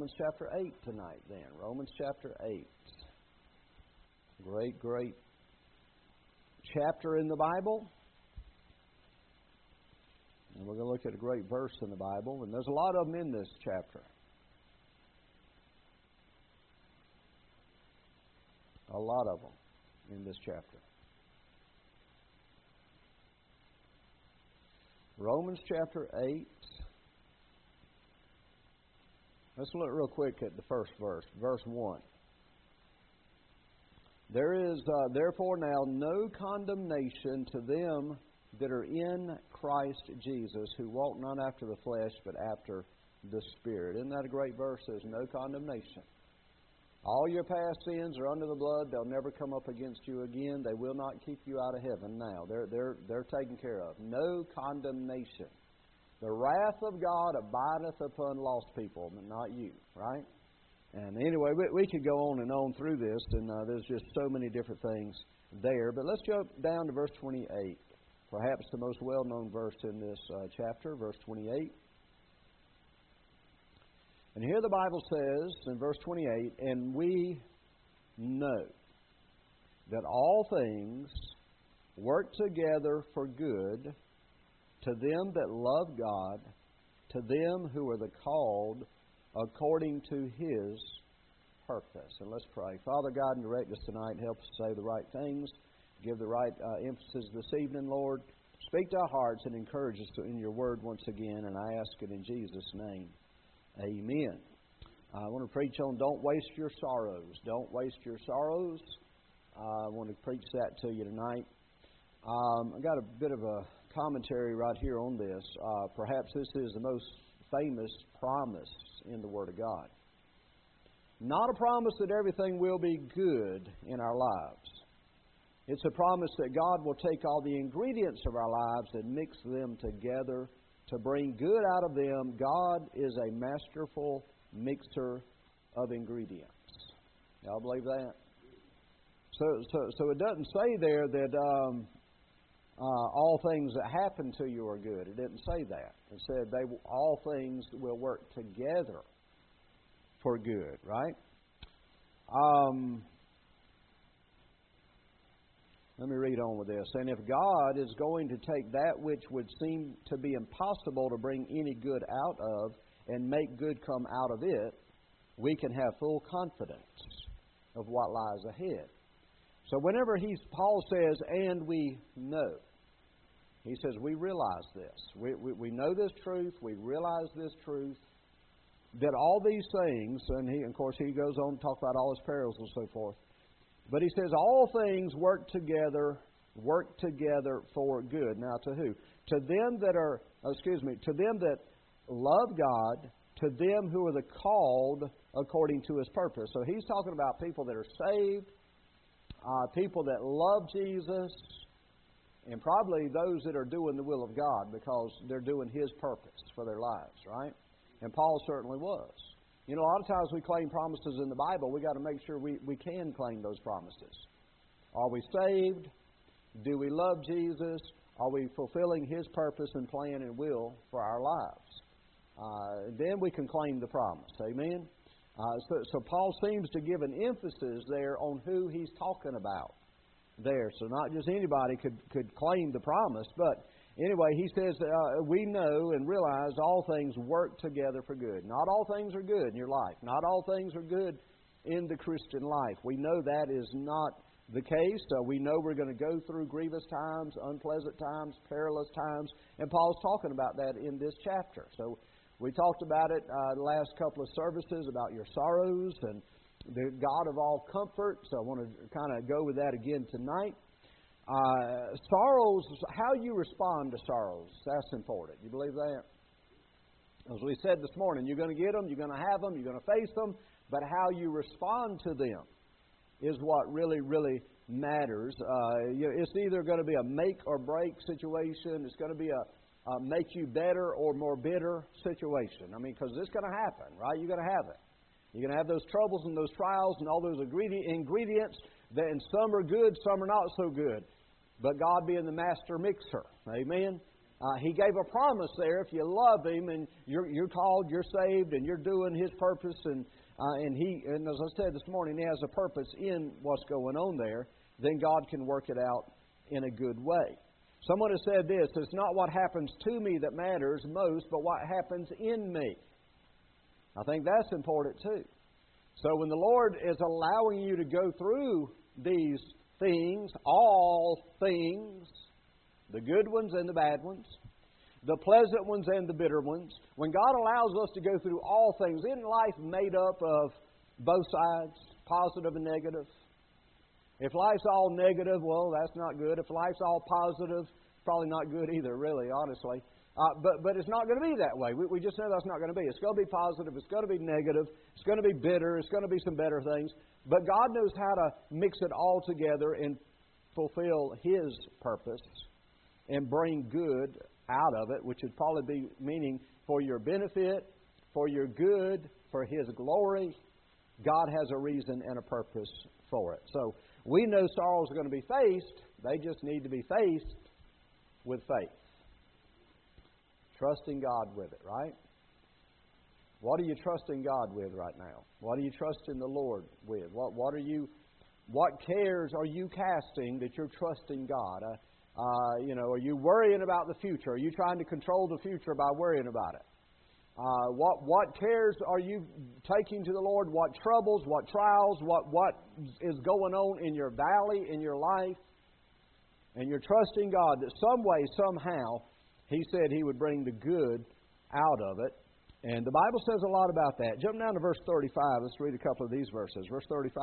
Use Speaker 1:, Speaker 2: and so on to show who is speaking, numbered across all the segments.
Speaker 1: Romans chapter 8 tonight then. Romans chapter 8. Great chapter in the Bible. And we're going to look at a great verse in the Bible. And there's a lot of them in this chapter. A lot of them in this chapter. Romans chapter 8. Let's look real quick at the first verse, verse 1. There is therefore now no condemnation to them that are in Christ Jesus, who walk not after the flesh, but after the Spirit. Isn't that a great verse? There's no condemnation. All your past sins are under the blood. They'll never come up against you again. They will not keep you out of heaven now. They're taken care of. No condemnation. The wrath of God abideth upon lost people, but not you, right? And anyway, we could go on and on through this, and there's just so many different things there. But let's jump down to verse 28, perhaps the most well-known verse in this chapter, verse 28. And here the Bible says in verse 28, and we know that all things work together for good to them that love God, to them who are the called according to His purpose. And let's pray. Father God, direct us tonight. Help us say the right things. Give the right emphasis this evening, Lord. Speak to our hearts and encourage us in your word once again. And I ask it in Jesus' name. Amen. I want to preach on don't waste your sorrows. Don't waste your sorrows. I want to preach that to you tonight. I got a bit of a commentary right here on this. Perhaps this is the most famous promise in the Word of God. Not a promise that everything will be good in our lives. It's a promise that God will take all the ingredients of our lives and mix them together to bring good out of them. God is a masterful mixer of ingredients. Y'all believe that? So it doesn't say there that all things that happen to you are good. It didn't say that. It said all things will work together for good, right? Let me read on with this. And if God is going to take that which would seem to be impossible to bring any good out of and make good come out of it, we can have full confidence of what lies ahead. So whenever Paul says, and we know, he says we realize this. We know this truth. We realize this truth, that all these things, and of course he goes on to talk about all his perils and so forth, but he says all things work together for good. Now to who? To them that love God, to them who are the called according to His purpose. So he's talking about people that are saved, people that love Jesus, and probably those that are doing the will of God because they're doing His purpose for their lives, right? And Paul certainly was. You know, a lot of times we claim promises in the Bible. We've got to make sure we can claim those promises. Are we saved? Do we love Jesus? Are we fulfilling His purpose and plan and will for our lives? Then we can claim the promise. Amen? So Paul seems to give an emphasis there on who he's talking about there. So not just anybody could claim the promise, but anyway, he says, we know and realize all things work together for good. Not all things are good in your life. Not all things are good in the Christian life. We know that is not the case. We know we're going to go through grievous times, unpleasant times, perilous times, and Paul's talking about that in this chapter. So we talked about it the last couple of services about your sorrows and the God of all comfort. So I want to kind of go with that again tonight. Sorrows, how you respond to sorrows, that's important. You believe that? As we said this morning, you're going to get them, you're going to have them, you're going to face them, but how you respond to them is what really, really matters. It's either going to be a make or break situation. It's going to be a make you better or more bitter situation. I mean, because it's going to happen, right? You're going to have it. You're going to have those troubles and those trials and all those ingredients, and some are good, some are not so good. But God being the master mixer, amen? He gave a promise there. If you love Him and you're called, you're saved, and you're doing His purpose, and as I said this morning, He has a purpose in what's going on there, then God can work it out in a good way. Someone has said this, it's not what happens to me that matters most, but what happens in me. I think that's important too. So when the Lord is allowing you to go through these things, all things, the good ones and the bad ones, the pleasant ones and the bitter ones, when God allows us to go through all things, isn't life made up of both sides, positive and negative? If life's all negative, well, that's not good. If life's all positive, probably not good either, really, honestly. But it's not going to be that way. We just know that's not going to be. It's going to be positive. It's going to be negative. It's going to be bitter. It's going to be some better things. But God knows how to mix it all together and fulfill His purpose and bring good out of it, which would probably be meaning for your benefit, for your good, for His glory. God has a reason and a purpose for it. So we know sorrows are going to be faced. They just need to be faced with faith. Trusting God with it, right? What are you trusting God with right now? What are you trusting the Lord with? What cares are you casting that you're trusting God? Are you worrying about the future? Are you trying to control the future by worrying about it? What cares are you taking to the Lord? What troubles, what trials, what is going on in your valley, in your life? And you're trusting God that some way, somehow, He said He would bring the good out of it. And the Bible says a lot about that. Jump down to verse 35. Let's read a couple of these verses. Verse 35.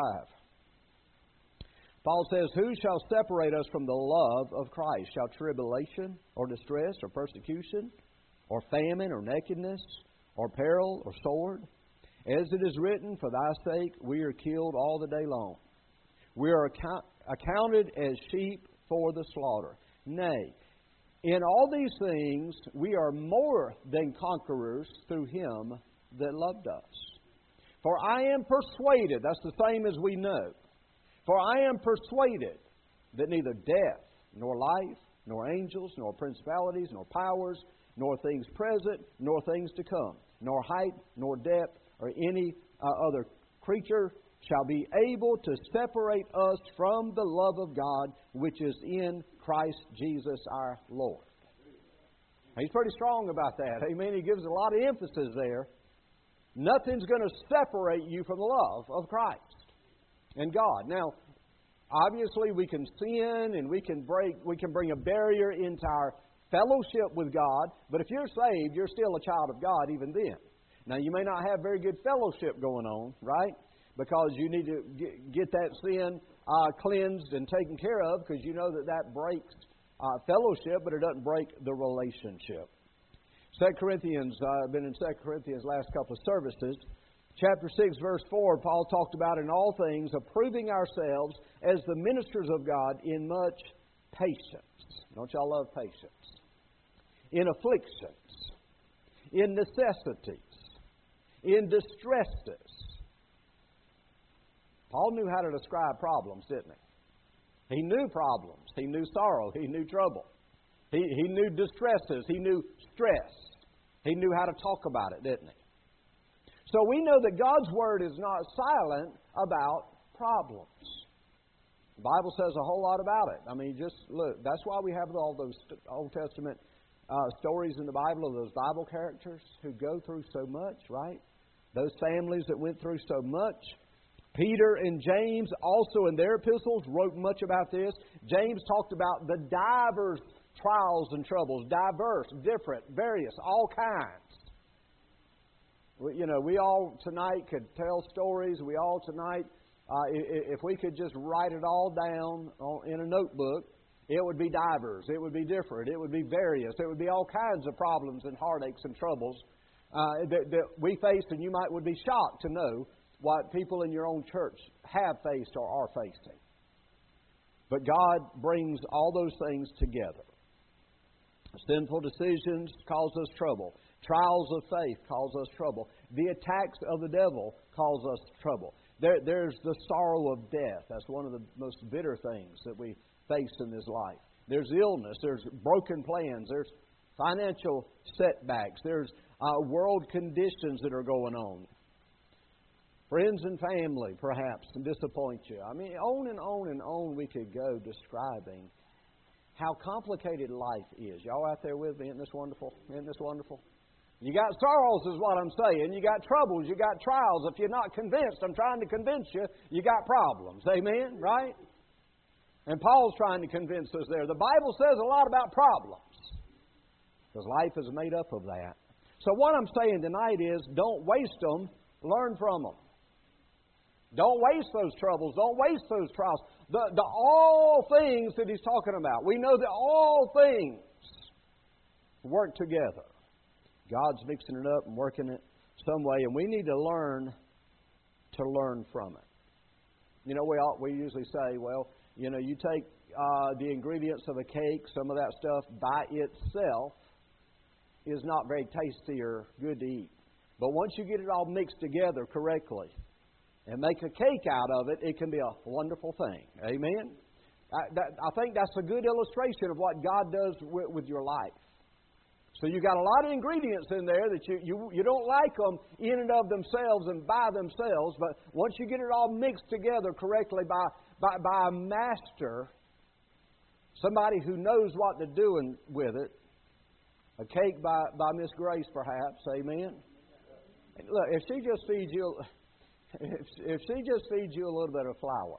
Speaker 1: Paul says, "Who shall separate us from the love of Christ? Shall tribulation, or distress, or persecution, or famine, or nakedness, or peril, or sword? As it is written, for thy sake we are killed all the day long. We are accounted as sheep for the slaughter. Nay, in all these things we are more than conquerors through Him that loved us. For I am persuaded," that's the same as we know, "for I am persuaded that neither death, nor life, nor angels, nor principalities, nor powers, nor things present, nor things to come, nor height, nor depth, or any other creature shall be able to separate us from the love of God, which is in Christ Jesus our Lord." He's pretty strong about that. Amen. He gives a lot of emphasis there. Nothing's going to separate you from the love of Christ and God. Now, obviously we can sin and we can bring a barrier into our fellowship with God, but if you're saved, you're still a child of God even then. Now, you may not have very good fellowship going on, right? Because you need to get that sin cleansed and taken care of, because you know that breaks fellowship, but it doesn't break the relationship. 2 Corinthians, I've been in 2 Corinthians last couple of services. Chapter 6, verse 4, Paul talked about in all things approving ourselves as the ministers of God in much patience. Don't y'all love patience? In afflictions, in necessities, in distresses. Paul knew how to describe problems, didn't he? He knew problems. He knew sorrow. He knew trouble. He knew distresses. He knew stress. He knew how to talk about it, didn't he? So we know that God's Word is not silent about problems. The Bible says a whole lot about it. I mean, just look. That's why we have all those Old Testament stories in the Bible of those Bible characters who go through so much, right? Those families that went through so much. Peter and James also in their epistles wrote much about this. James talked about the divers trials and troubles. Diverse, different, various, all kinds. We all tonight could tell stories. We all tonight, if we could just write it all down in a notebook, it would be divers. It would be different. It would be various. It would be all kinds of problems and heartaches and troubles that we face, and you would be shocked to know what people in your own church have faced or are facing. But God brings all those things together. Sinful decisions cause us trouble. Trials of faith cause us trouble. The attacks of the devil cause us trouble. There's the sorrow of death. That's one of the most bitter things that we face in this life. There's illness. There's broken plans. There's financial setbacks. There's world conditions that are going on. Friends and family, perhaps, disappoint you. I mean, on and on and on we could go describing how complicated life is. Y'all out there with me? Isn't this wonderful? Isn't this wonderful? You got sorrows is what I'm saying. You got troubles. You got trials. If you're not convinced, I'm trying to convince you, you got problems. Amen? Right? And Paul's trying to convince us there. The Bible says a lot about problems, because life is made up of that. So what I'm saying tonight is, don't waste them. Learn from them. Don't waste those troubles. Don't waste those trials. The all things that he's talking about. We know that all things work together. God's mixing it up and working it some way, and we need to learn from it. You know, we usually say, well, you know, you take the ingredients of a cake, some of that stuff by itself is not very tasty or good to eat. But once you get it all mixed together correctly and make a cake out of it, it can be a wonderful thing. Amen? I think that's a good illustration of what God does with your life. So you've got a lot of ingredients in there that you don't like them in and of themselves and by themselves, but once you get it all mixed together correctly by a master, somebody who knows what they're doing with it, a cake by Miss Grace perhaps, amen? And look, if she just feeds you a little bit of flour,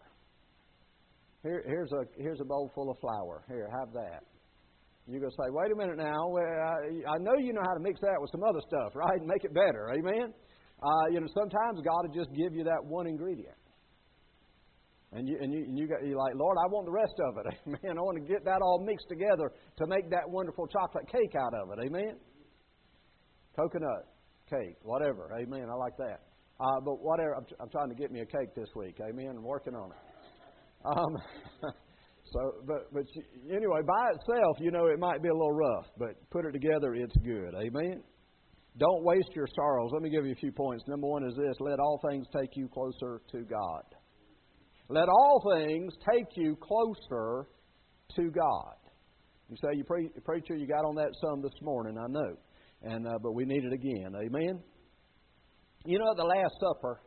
Speaker 1: here's a bowl full of flour. Here, have that. You're going to say, wait a minute now. I know you know how to mix that with some other stuff, right? And make it better. Amen? Sometimes God will just give you that one ingredient. And you're like, Lord, I want the rest of it. Amen? I want to get that all mixed together to make that wonderful chocolate cake out of it. Amen? Coconut cake, whatever. Amen? I like that. But whatever, I'm trying to get me a cake this week. Amen? I'm working on it. But anyway, by itself, you know, it might be a little rough, but put it together, it's good. Amen? Don't waste your sorrows. Let me give you a few points. Number one is this: let all things take you closer to God. Let all things take you closer to God. You say, preacher, you got on that some this morning, I know, but we need it again. Amen? You know, at the Last Supper,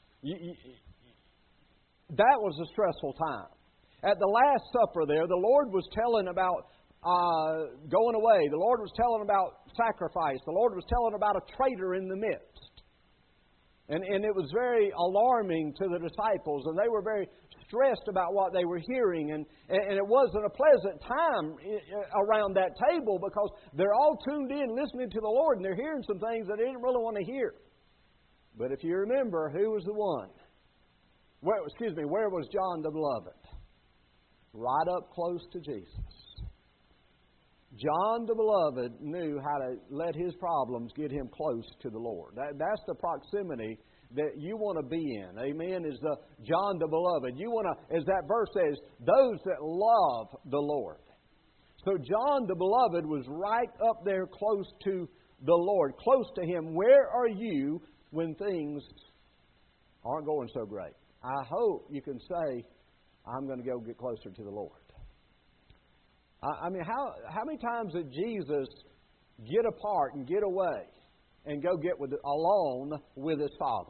Speaker 1: that was a stressful time. At the Last Supper there, the Lord was telling about going away. The Lord was telling about sacrifice. The Lord was telling about a traitor in the midst. And it was very alarming to the disciples, and they were very stressed about what they were hearing. And it wasn't a pleasant time around that table, because they're all tuned in listening to the Lord, and they're hearing some things that they didn't really want to hear. But if you remember, who was the one? Where was John the Beloved? Right up close to Jesus. John the Beloved knew how to let his problems get him close to the Lord. That's the proximity that you want to be in. Amen? Is the John the Beloved. You want to, as that verse says, those that love the Lord. So John the Beloved was right up there close to the Lord, close to Him. Where are you when things aren't going so great? I hope you can say, I'm going to go get closer to the Lord. I mean, how many times did Jesus get apart and get away and go get alone with His Father?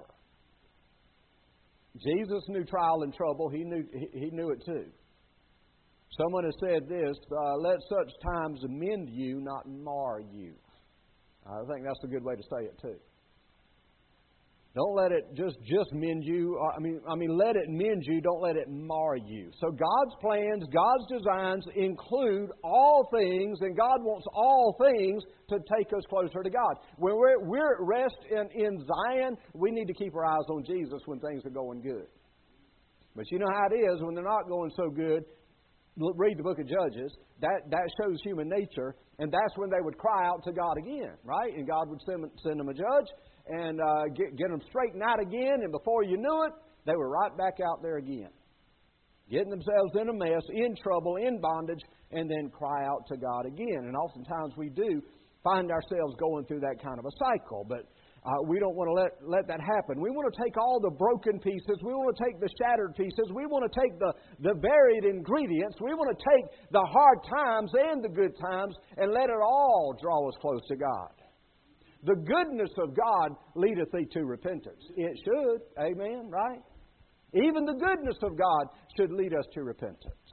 Speaker 1: Jesus knew trial and trouble. He knew it too. Someone has said this, let such times mend you, not mar you. I think that's a good way to say it too. Don't let it just mend you. Let it mend you. Don't let it mar you. So God's plans, God's designs include all things, and God wants all things to take us closer to God. When we're at rest in Zion, we need to keep our eyes on Jesus when things are going good. But you know how it is when they're not going so good. Read the book of Judges. That shows human nature, and that's when they would cry out to God again, right? And God would send them a judge and get them straightened out again, and before you knew it, they were right back out there again, getting themselves in a mess, in trouble, in bondage, and then cry out to God again. And oftentimes we do find ourselves going through that kind of a cycle. But We don't want to let that happen. We want to take all the broken pieces. We want to take the shattered pieces. We want to take the varied ingredients. We want to take the hard times and the good times and let it all draw us close to God. The goodness of God leadeth thee to repentance. It should. Amen. Right? Even the goodness of God should lead us to repentance.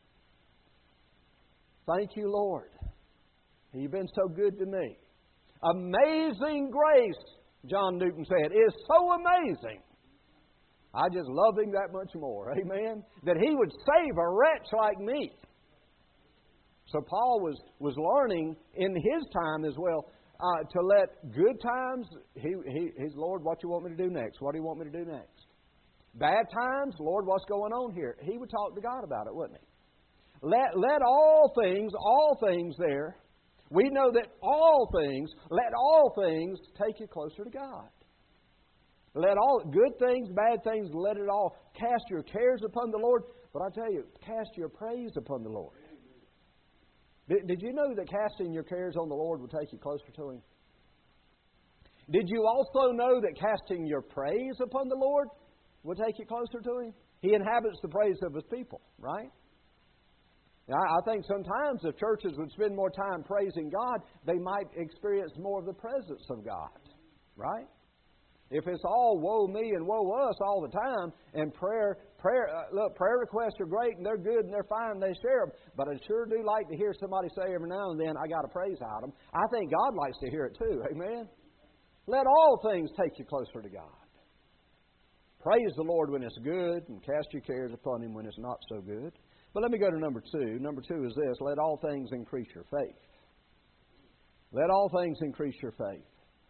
Speaker 1: Thank you, Lord. You've been so good to me. Amazing grace, John Newton said, is so amazing. I just love Him that much more. Amen. That He would save a wretch like me. So Paul was learning in his time as well to let good times, he's, Lord, what you want me to do next? What do you want me to do next? Bad times, Lord, what's going on here? He would talk to God about it, wouldn't he? Let all things there. We know that let all things take you closer to God. Let all good things, bad things, let it all. Cast your cares upon the Lord. But I tell you, cast your praise upon the Lord. Did you know that casting your cares on the Lord will take you closer to Him? Did you also know that casting your praise upon the Lord will take you closer to Him? He inhabits the praise of His people, right? Now, I think sometimes if churches would spend more time praising God, they might experience more of the presence of God, right? If it's all woe me and woe us all the time, and prayer requests are great and they're good and they're fine, they share them. But I sure do like to hear somebody say every now and then, I got a praise item. I think God likes to hear it too. Amen. Let all things take you closer to God. Praise the Lord when it's good and cast your cares upon Him when it's not so good. But let me go to number 2. Number 2 is this: let all things increase your faith. Let all things increase your faith.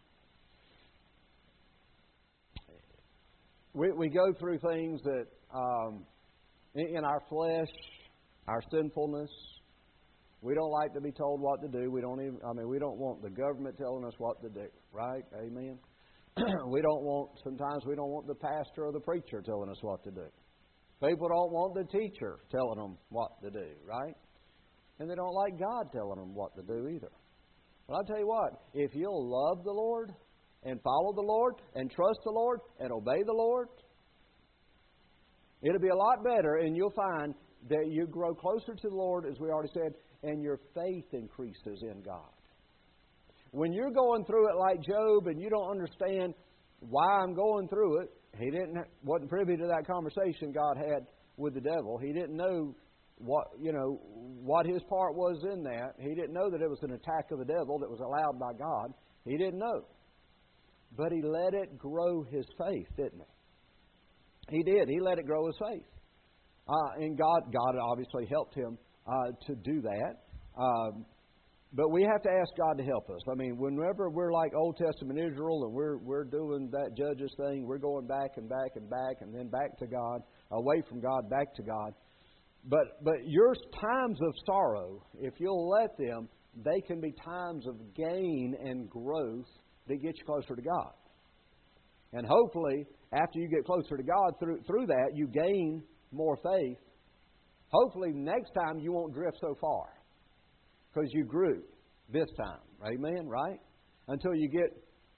Speaker 1: We go through things that in our flesh, our sinfulness, we don't like to be told what to do. We don't want the government telling us what to do, right? Amen. Sometimes we don't want the pastor or the preacher telling us what to do. People don't want the teacher telling them what to do, right? And they don't like God telling them what to do either. But I'll tell you what, if you'll love the Lord and follow the Lord and trust the Lord and obey the Lord, it'll be a lot better, and you'll find that you grow closer to the Lord, as we already said, and your faith increases in God. When you're going through it like Job and you don't understand why I'm going through it, he wasn't privy to that conversation God had with the devil. He didn't know what his part was in that. He didn't know that it was an attack of the devil that was allowed by God. He didn't know. But he let it grow his faith, didn't he? He did. He let it grow his faith. And God obviously helped him to do that. But we have to ask God to help us. I mean, whenever we're like Old Testament Israel and we're doing that Judges thing, we're going back and back and back and then back to God, away from God, back to God. But your times of sorrow, if you'll let them, they can be times of gain and growth that get you closer to God. And hopefully, after you get closer to God, through that, you gain more faith. Hopefully, next time you won't drift so far. Because you grew this time. Amen, right? Until you get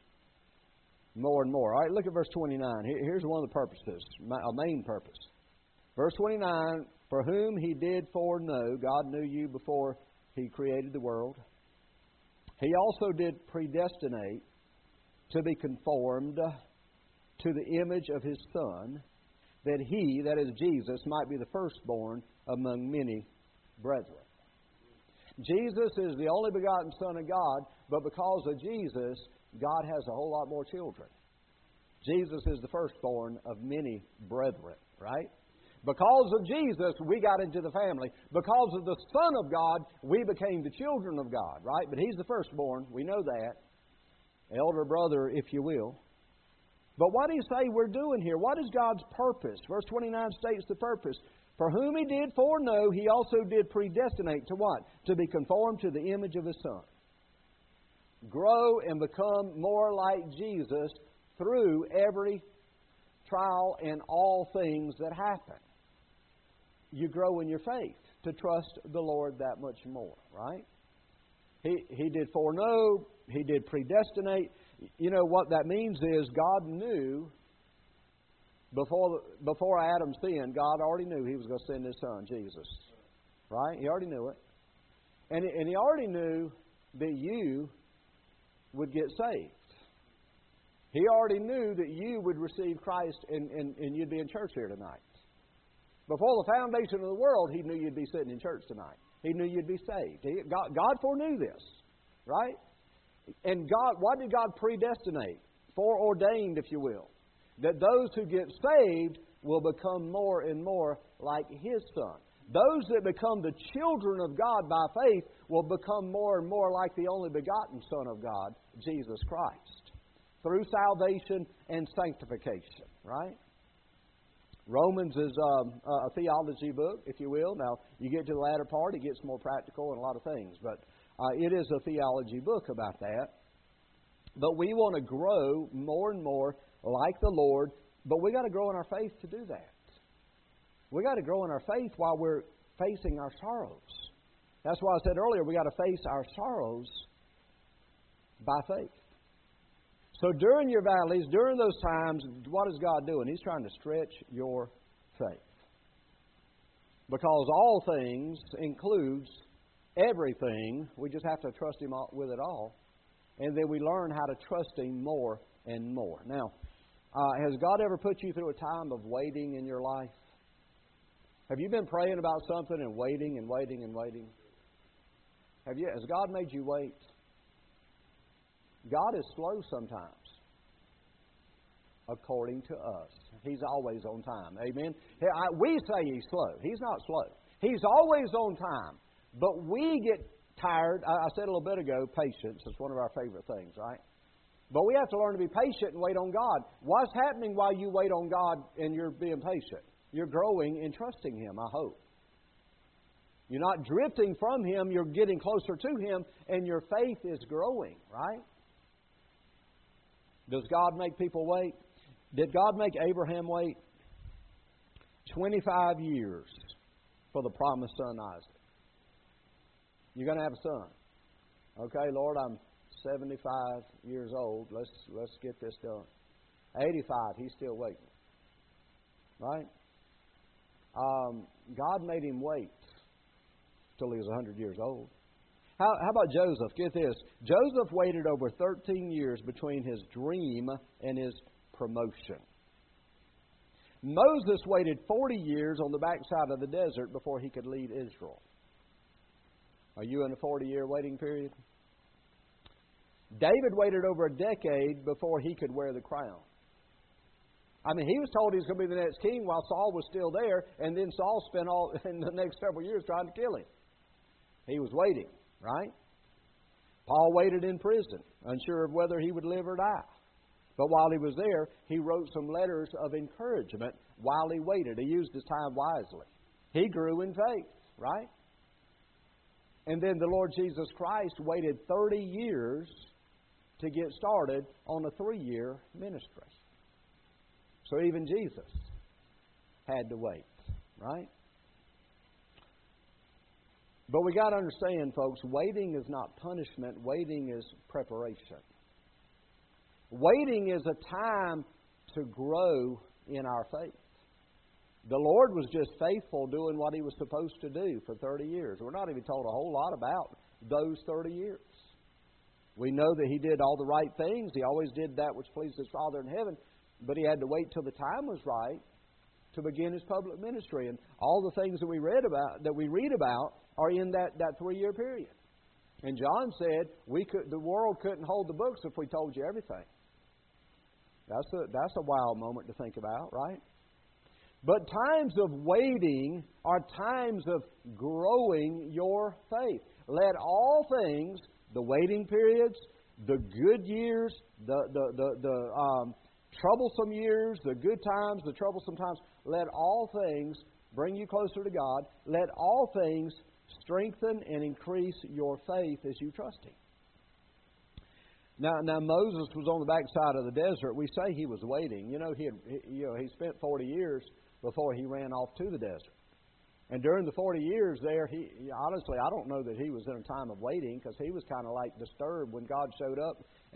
Speaker 1: more and more. All right, look at verse 29. Here's one of the purposes, a main purpose. Verse 29, for whom He did foreknow, God knew you before He created the world. He also did predestinate to be conformed to the image of His Son, that He, that is Jesus, might be the firstborn among many brethren. Jesus is the only begotten Son of God, but because of Jesus, God has a whole lot more children. Jesus is the firstborn of many brethren, right? Because of Jesus, we got into the family. Because of the Son of God, we became the children of God, right? But He's the firstborn. We know that. Elder brother, if you will. But what do you say we're doing here? What is God's purpose? Verse 29 states the purpose. For whom He did foreknow, He also did predestinate to what? To be conformed to the image of His Son. Grow and become more like Jesus through every trial and all things that happen. You grow in your faith to trust the Lord that much more, right? He did foreknow, He did predestinate. You know what that means is God knew before Adam sinned, God already knew He was going to send His Son, Jesus. Right? He already knew it. And He already knew that you would get saved. He already knew that you would receive Christ and you'd be in church here tonight. Before the foundation of the world, He knew you'd be sitting in church tonight. He knew you'd be saved. God foreknew this, right? And what did God predestinate? Foreordained, if you will. That those who get saved will become more and more like His Son. Those that become the children of God by faith will become more and more like the only begotten Son of God, Jesus Christ, through salvation and sanctification, right? Romans is a theology book, if you will. Now, you get to the latter part, it gets more practical and a lot of things, but it is a theology book about that. But we want to grow more and more like the Lord, but we got to grow in our faith to do that. We got to grow in our faith while we're facing our sorrows. That's why I said earlier, we got to face our sorrows by faith. So during your valleys, during those times, what is God doing? He's trying to stretch your faith. Because all things includes everything. We just have to trust Him with it all. And then we learn how to trust Him more and more. Now, has God ever put you through a time of waiting in your life? Have you been praying about something and waiting and waiting and waiting? Has God made you wait? God is slow sometimes, according to us. He's always on time. Amen? We say He's slow. He's not slow. He's always on time. But we get tired. I said a little bit ago, patience is one of our favorite things, right? But we have to learn to be patient and wait on God. What's happening while you wait on God and you're being patient? You're growing in trusting Him, I hope. You're not drifting from Him. You're getting closer to Him, and your faith is growing, right? Does God make people wait? Did God make Abraham wait? 25 years for the promised son Isaac. You're going to have a son. Okay, Lord, I'm 75 years old. Let's get this done. 85, he's still waiting. Right? God made him wait till he was 100 years old. How about Joseph? Get this. Joseph waited over 13 years between his dream and his promotion. Moses waited 40 years on the backside of the desert before he could lead Israel. Are you in a 40-year waiting period? David waited over a decade before he could wear the crown. I mean, he was told he was going to be the next king while Saul was still there, and then Saul spent all in the next several years trying to kill him. He was waiting, right? Paul waited in prison, unsure of whether he would live or die. But while he was there, he wrote some letters of encouragement while he waited. He used his time wisely. He grew in faith, right? And then the Lord Jesus Christ waited 30 years to get started on a 3-year ministry. So even Jesus had to wait, right? But we got to understand, folks, waiting is not punishment. Waiting is preparation. Waiting is a time to grow in our faith. The Lord was just faithful doing what He was supposed to do for 30 years. We're not even told a whole lot about those 30 years. We know that He did all the right things. He always did that which pleased His Father in heaven. But He had to wait till the time was right to begin His public ministry. And all the things that we read about are in that 3-year period. And John said, the world couldn't hold the books if we told you everything. That's a wild moment to think about, right? But times of waiting are times of growing your faith. Let all things, the waiting periods, the good years, the troublesome years, the good times, the troublesome times, let all things bring you closer to God. Let all things strengthen and increase your faith as you trust Him. Now Moses was on the backside of the desert. We say he was waiting. He spent 40 years before he ran off to the desert. And during the 40 years there, honestly, I don't know that he was in a time of waiting, because he was kind of like disturbed when God showed up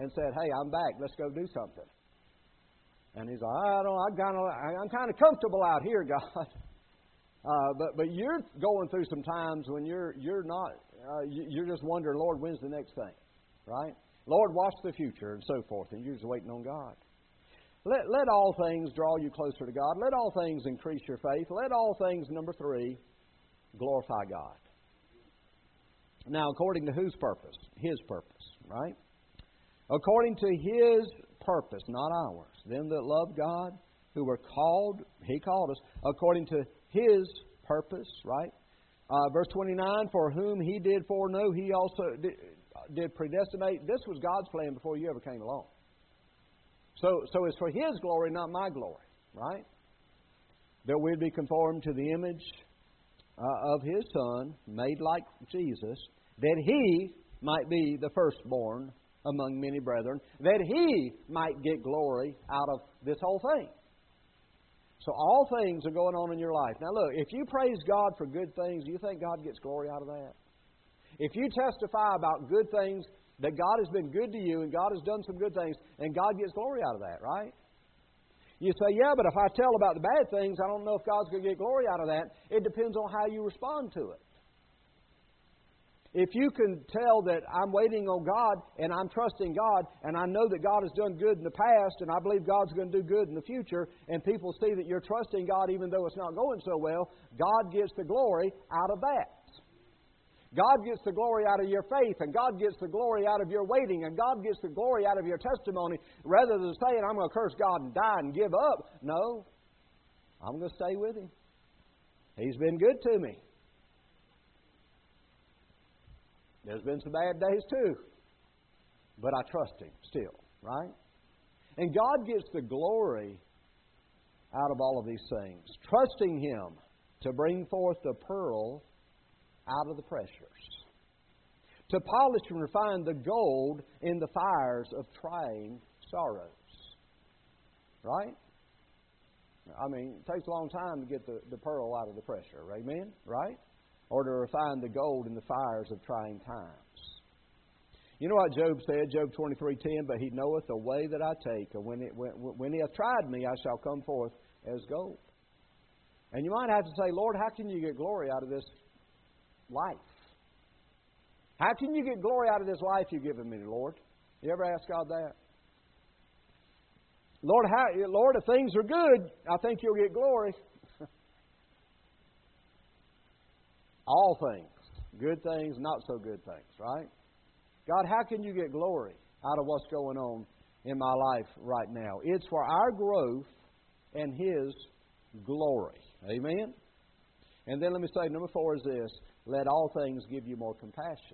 Speaker 1: and said, hey, I'm back, let's go do something. And he's like, I'm kind of comfortable out here, God. But you're going through some times when you're not, you're just wondering, Lord, when's the next thing, right? Lord, watch the future and so forth, and you're just waiting on God. Let all things draw you closer to God. Let all things increase your faith. Let all things, number 3, glorify God. Now, according to whose purpose? His purpose, right? According to His purpose, not ours. Them that love God, who were called, He called us, according to His purpose, right? Verse 29, for whom He did foreknow, He also did predestinate. This was God's plan before you ever came along. So it's for His glory, not my glory, right? That we'd be conformed to the image of His Son, made like Jesus, that He might be the firstborn among many brethren, that He might get glory out of this whole thing. So all things are going on in your life. Now look, if you praise God for good things, do you think God gets glory out of that? If you testify about good things, that God has been good to you and God has done some good things, and God gets glory out of that, right? You say, yeah, but if I tell about the bad things, I don't know if God's going to get glory out of that. It depends on how you respond to it. If you can tell that I'm waiting on God and I'm trusting God and I know that God has done good in the past and I believe God's going to do good in the future, and people see that you're trusting God even though it's not going so well, God gets the glory out of that. God gets the glory out of your faith, and God gets the glory out of your waiting, and God gets the glory out of your testimony, rather than saying, I'm going to curse God and die and give up. No, I'm going to stay with Him. He's been good to me. There's been some bad days too, but I trust Him still, right? And God gets the glory out of all of these things. Trusting Him to bring forth the pearl out of the pressures, to polish and refine the gold in the fires of trying sorrows. Right? I mean, it takes a long time to get the pearl out of the pressure. Amen? Right? Or to refine the gold in the fires of trying times. You know what Job said, Job 23:10, but He knoweth the way that I take, and when He hath tried me, I shall come forth as gold. And you might have to say, Lord, how can you get glory out of this life? How can you get glory out of this life you've given me, Lord? You ever ask God that? Lord, if things are good, I think You'll get glory. All things, good things, not so good things, right? God, how can You get glory out of what's going on in my life right now? It's for our growth and His glory. Amen? And then let me say, number 4 is this: let all things give you more compassion.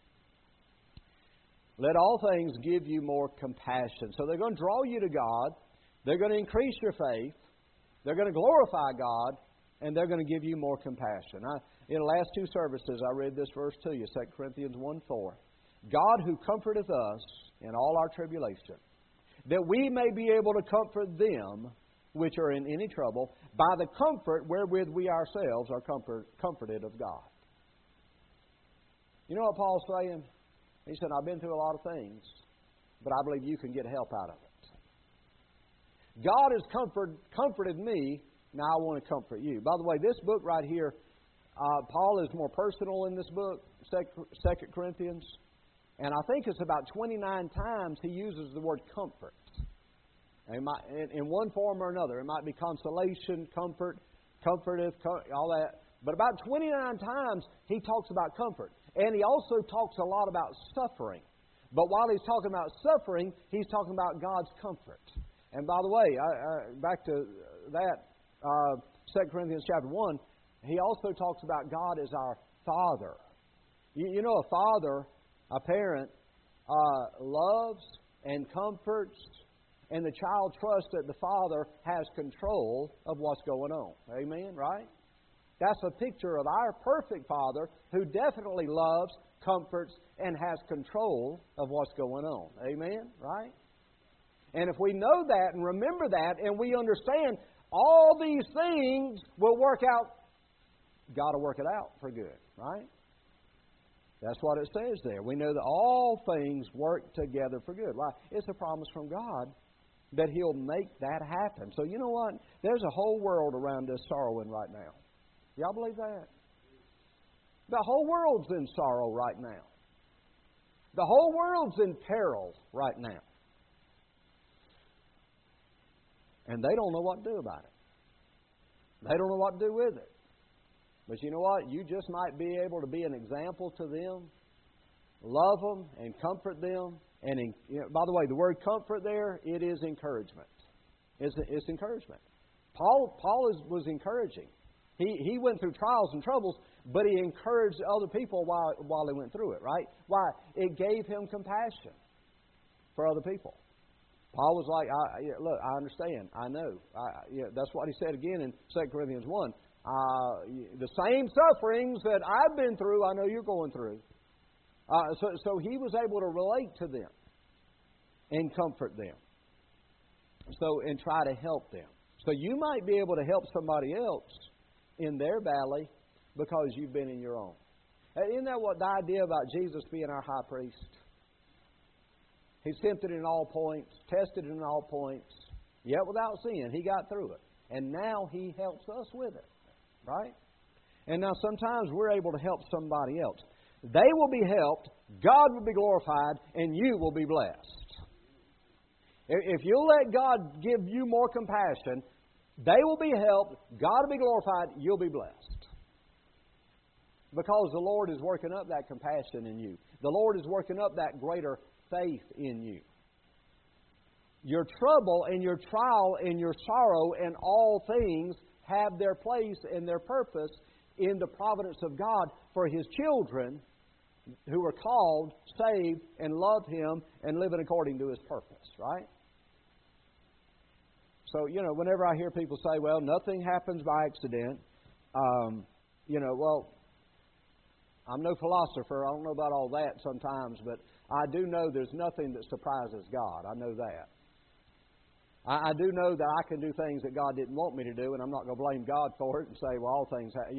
Speaker 1: Let all things give you more compassion. So they're going to draw you to God. They're going to increase your faith. They're going to glorify God. And they're going to give you more compassion. In the last 2 services, I read this verse to you, 2 Corinthians 1:4. God who comforteth us in all our tribulation, that we may be able to comfort them which are in any trouble, by the comfort wherewith we ourselves are comforted of God. You know what Paul's saying? He said, I've been through a lot of things, but I believe you can get help out of it. God has comforted me, now I want to comfort you. By the way, this book right here, Paul is more personal in this book, 2 Corinthians, and I think it's about 29 times he uses the word comfort. In one form or another. It might be consolation, comfort, comforteth, all that. But about 29 times he talks about comfort. And he also talks a lot about suffering. But while he's talking about suffering, he's talking about God's comfort. And by the way, back to that, 2 Corinthians chapter 1, he also talks about God as our Father. You know, a father, a parent, loves and comforts, and the child trusts that the Father has control of what's going on. Amen, right? That's a picture of our perfect Father who definitely loves, comforts, and has control of what's going on. Amen, right? And if we know that and remember that and we understand all these things will work out, God will work it out for good, right? That's what it says there. We know that all things work together for good. Why? It's a promise from God that He'll make that happen. So you know what? There's a whole world around us sorrowing right now. Y'all believe that? The whole world's in sorrow right now. The whole world's in peril right now. And they don't know what to do about it. They don't know what to do with it. But you know what? You just might be able to be an example to them, love them, and comfort them. And by the way, the word comfort there, it is encouragement. It's encouragement. Paul was encouraging. He went through trials and troubles, but he encouraged other people while he went through it, right? Why? It gave him compassion for other people. Paul was like, look, I understand. I know. That's what he said again in 2 Corinthians 1. The same sufferings that I've been through, I know you're going through. So he was able to relate to them and comfort them. And try to help them. So you might be able to help somebody else in their valley because you've been in your own. Isn't that what the idea about Jesus being our high priest? He's tempted in all points, tested in all points, yet without sin. He got through it. And now He helps us with it. Right? And now sometimes we're able to help somebody else. They will be helped, God will be glorified, and you will be blessed. If you'll let God give you more compassion, they will be helped, God will be glorified, you'll be blessed. Because the Lord is working up that compassion in you. The Lord is working up that greater faith in you. Your trouble and your trial and your sorrow and all things have their place and their purpose in the providence of God for His children who are called, saved, and love Him and living according to His purpose, right? So, whenever I hear people say, well, nothing happens by accident, well, I'm no philosopher. I don't know about all that sometimes, but I do know there's nothing that surprises God. I know that. I do know that I can do things that God didn't want me to do, and I'm not going to blame God for it and say, well, all things, God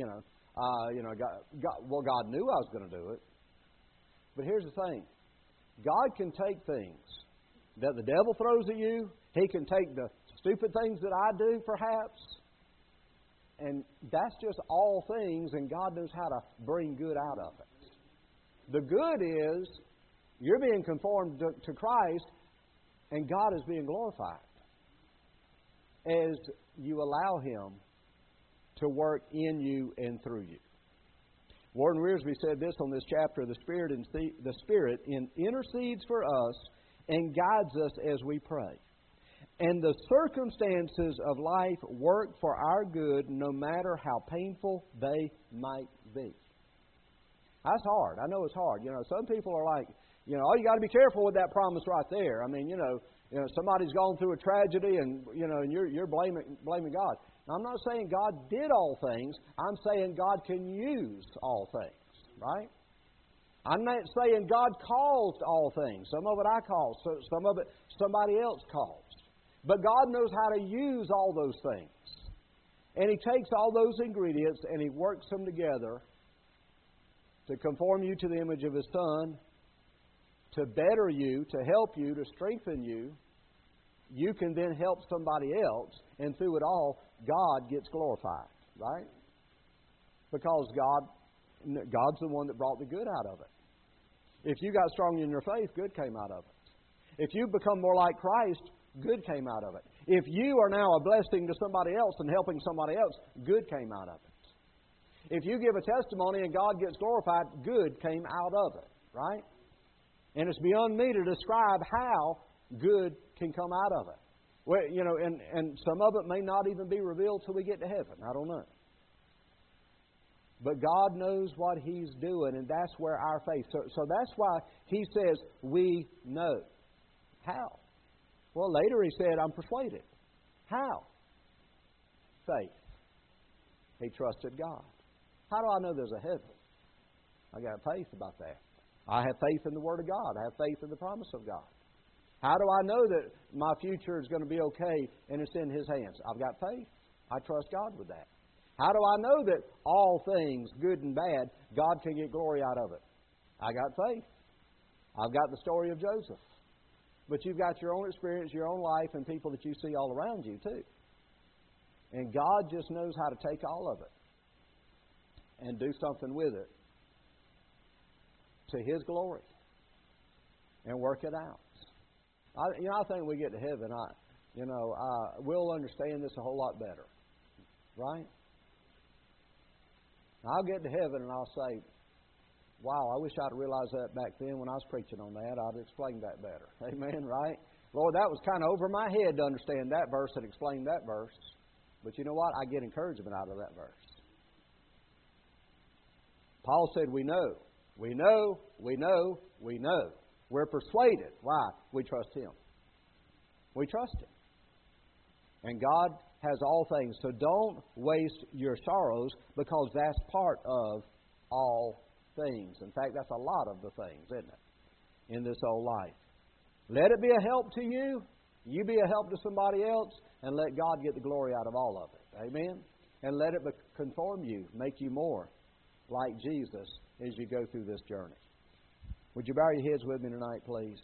Speaker 1: knew I was going to do it. But here's the thing. God can take things that the devil throws at you. He can take the stupid things that I do, perhaps. And that's just all things, and God knows how to bring good out of it. The good is you're being conformed to Christ, and God is being glorified as you allow Him to work in you and through you. Warren Wiersbe said this on this chapter: the Spirit intercedes for us and guides us as we pray. And the circumstances of life work for our good no matter how painful they might be. That's hard. I know it's hard. Some people are like, oh, you got to be careful with that promise right there. I mean, somebody's gone through a tragedy and you're blaming God. Now, I'm not saying God did all things. I'm saying God can use all things, right? I'm not saying God caused all things. Some of it I caused. Some of it somebody else caused. But God knows how to use all those things. And He takes all those ingredients and He works them together to conform you to the image of His Son, to better you, to help you, to strengthen you. You can then help somebody else, and through it all, God gets glorified, right? Because God's the one that brought the good out of it. If you got strong in your faith, good came out of it. If you become more like Christ, good came out of it. If you are now a blessing to somebody else and helping somebody else, good came out of it. If you give a testimony and God gets glorified, good came out of it, right? And it's beyond me to describe how good can come out of it. Well, and some of it may not even be revealed till we get to heaven. I don't know. But God knows what He's doing, and that's where our faith. So that's why He says, we know. How? Well, later He said, I'm persuaded. How? Faith. He trusted God. How do I know there's a heaven? I got faith about that. I have faith in the Word of God. I have faith in the promise of God. How do I know that my future is going to be okay and it's in His hands? I've got faith. I trust God with that. How do I know that all things, good and bad, God can get glory out of it? I got faith. I've got the story of Joseph. But you've got your own experience, your own life, and people that you see all around you, too. And God just knows how to take all of it and do something with it to His glory and work it out. I think when we get to heaven, we'll understand this a whole lot better. Right? I'll get to heaven and I'll say, wow, I wish I'd realized that back then when I was preaching on that. I'd explained that better. Amen, right? Lord, that was kind of over my head to understand that verse and explain that verse. But you know what? I get encouragement out of that verse. Paul said, we know. We know, we know, we know. We're persuaded. Why? We trust Him. We trust Him. And God has all things. So don't waste your sorrows, because that's part of all things. In fact, that's a lot of the things, isn't it, in this old life. Let it be a help to you. You be a help to somebody else, and let God get the glory out of all of it. Amen? And let it conform you, make you more like Jesus as you go through this journey. Would you bow your heads with me tonight, please?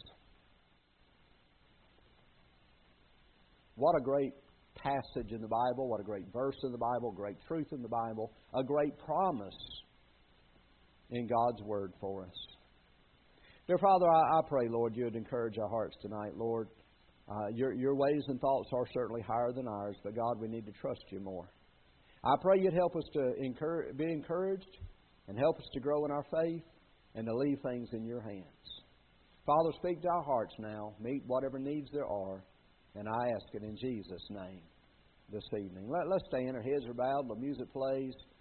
Speaker 1: What a great passage in the Bible, what a great verse in the Bible, great truth in the Bible, a great promise in God's Word for us. Dear Father, I pray, Lord, You would encourage our hearts tonight, Lord. Your ways and thoughts are certainly higher than ours, but God, we need to trust You more. I pray You'd help us to be encouraged and help us to grow in our faith and to leave things in Your hands. Father, speak to our hearts now. Meet whatever needs there are. And I ask it in Jesus' name this evening. Let's stand. Our heads are bowed. The music plays.